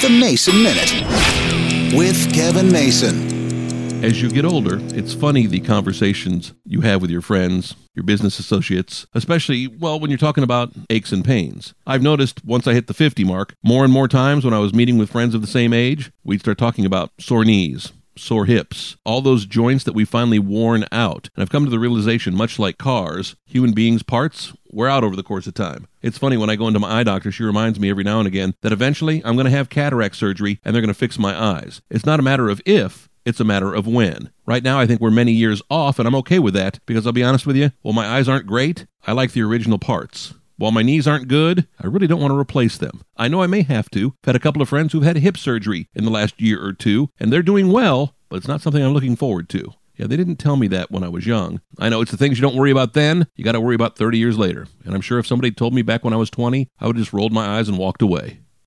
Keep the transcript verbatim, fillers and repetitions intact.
The Mason Minute with Kevin Mason. As you get older, it's funny the conversations you have with your friends, your business associates, especially, well, when you're talking about aches and pains. I've noticed once I hit the fifty mark, more and more times when I was meeting with friends of the same age, we'd start talking about sore knees, sore hips, all those joints that we finally worn out. And I've come to the realization, much like cars, human beings' parts wear out over the course of time. It's funny, when I go into my eye doctor, she reminds me every now and again that eventually I'm going to have cataract surgery and they're going to fix my eyes. It's not a matter of if, it's a matter of when. Right now, I think we're many years off, and I'm okay with that, because I'll be honest with you, while my eyes aren't great, I like the original parts. While my knees aren't good, I really don't want to replace them. I know I may have to. I've had a couple of friends who've had hip surgery in the last year or two, and they're doing well, but it's not something I'm looking forward to. Yeah, they didn't tell me that when I was young. I know it's the things you don't worry about then, you got to worry about thirty years later. And I'm sure if somebody told me back when I was twenty, I would have just rolled my eyes and walked away.